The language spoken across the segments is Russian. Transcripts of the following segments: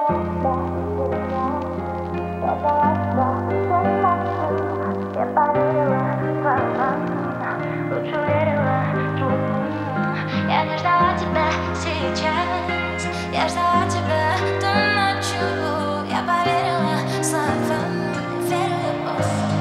Я не ждала тебя сейчас, я ждала тебя той ночью. Я поверила словам, верила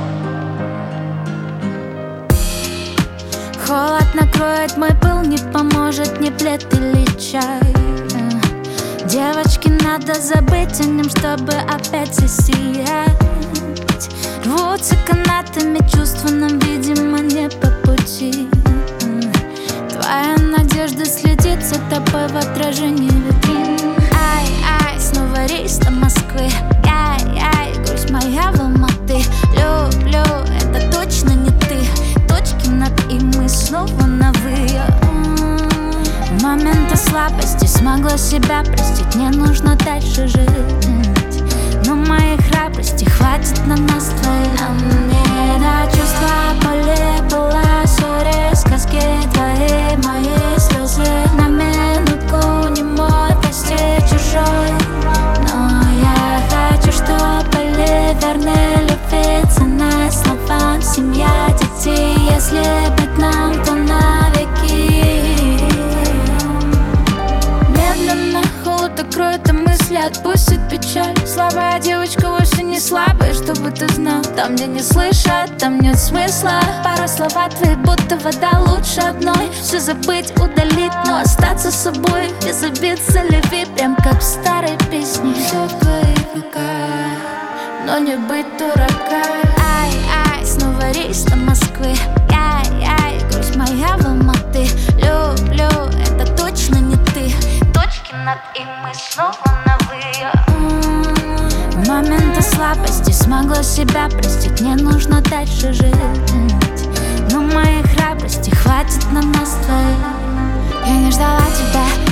Богу. Холод накроет мой пыл, не поможет ни плед или чай. Девочке надо забыть о нем, чтобы опять засиять. Рвутся канатами чувства, нам, видимо, не по пути. Твоя надежда следит за тобой в отражении витрин. Ай-ай, снова рейс до Москвы. Ай-ай, грусть моя в Алматы. Люблю, это точно не ты. Точки над «и», мы снова на «вы». В моменты слабости смогла себя простить. Не нужно дальше жить, но моей храбрости хватит на нас двоих. А мне до чувства боли была ссоре, сказки твои, мои слезы. На минутку не мой, прости, чужой. Но я хочу, чтобы были верны любви, цена словам, семья, детей. Если быть нам, то навеки. Медленно холод укроет мысли, отпустит печаль. Слабая девочка вовсе не слабая, чтобы ты знал. Там, где не слышат, там нет смысла. Порой слова твои будто вода, лучше одной. Все забыть, удалить, но остаться собой. Без обид, залеви, прям как в старой песне. Все в твоих руках, но не быть дураком. Ай-ай, снова рейс до Москвы. Ай-ай, грусть моя в Алматы. Люблю, это точно не ты. Точки над «и», мы снова на «вы». В моменты слабости смогла себя простить. Не нужно дальше жить, но моей храбрости хватит на нас двоих. Я не ждала тебя